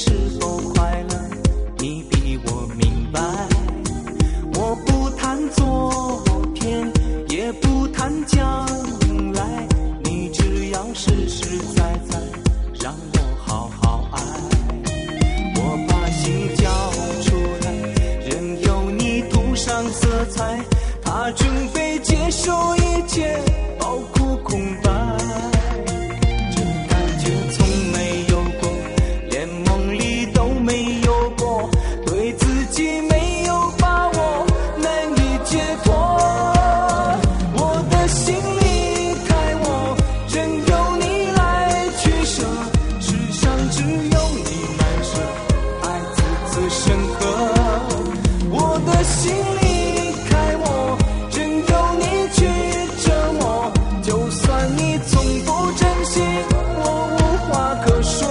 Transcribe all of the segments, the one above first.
是否快乐，你比我明白。我不谈昨天，也不谈将来，你只要实实在在让我好好爱。我把心交出来，任由你涂上色彩，他准备接受一切，包括空白。这感觉从没有过，连梦里都没有过，对自己没有把握，难以解脱。我的心离开我，任由你来取舍，世上只有你难舍，爱自此深刻。我的心离开我，任由你去折磨，就算你从不珍惜，我无话可说。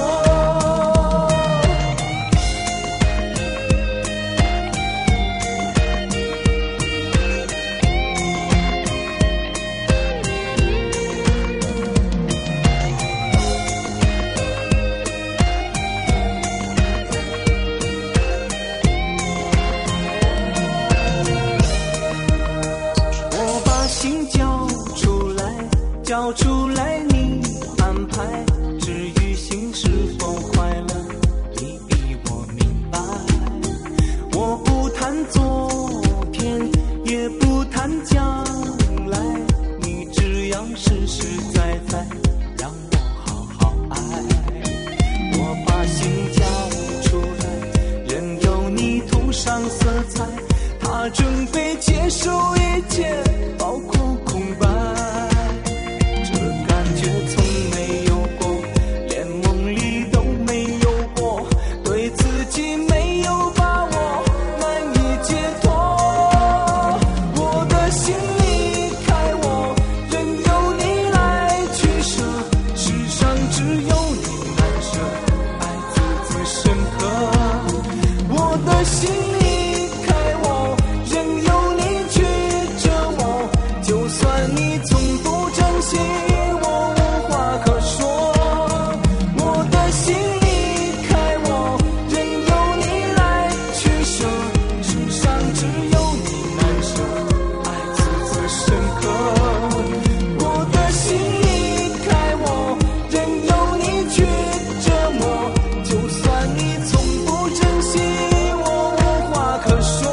我把心交出来，交出来你安排，至于心是否快乐，你比我明白。我不谈昨天，也不谈将来，你只要实实在在让我好好爱。我把心交出来，任由你涂上色彩，他准备接受一切，包括空白。这感觉从没有过，连梦里都没有过，对自己没有把握，难以解脱。我的心离开我，任由你来取舍，世上只有你难舍，爱自此深刻。我的心离开我，任由你去折磨，就算你从不珍惜，我无话可说。我的心离开我，任由你来取舍，世上只有你难舍，爱自此深刻。我的心离开我，任由你去折磨，就算你从不珍惜，我无话可说。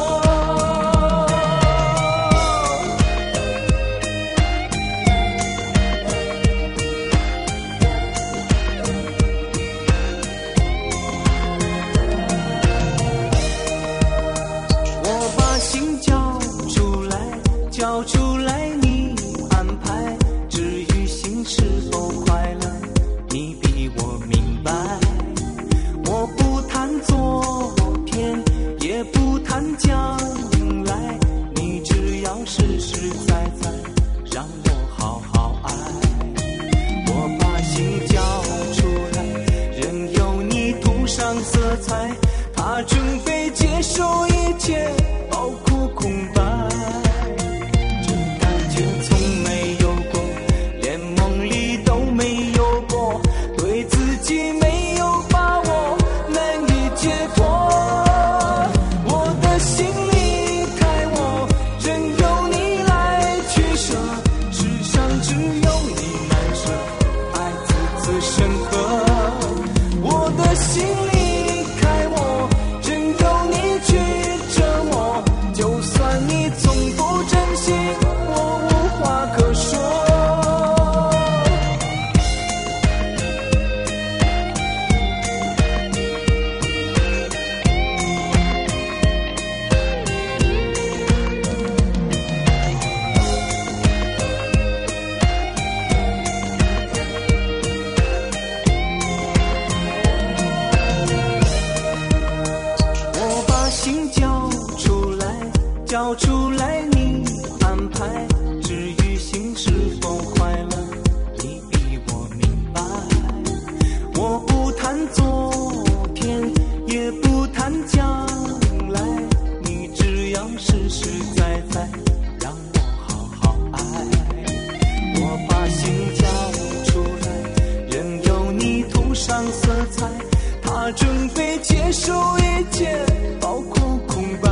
我把心交出来，交出来你安排，至于心是否快乐，你比我明白。我不谈昨天，也不谈将来，你只要实实在在让我好好爱。我把心交出来，任由你涂上色彩，他准备接受一切，包括空白。这感觉从没有过，连梦里都没有过，对自己没有把握，难以解脱。我的心离开我，任由你来取舍，世上只有你难舍，爱自此深刻。我的心离开我，任备接受一切，包括空白。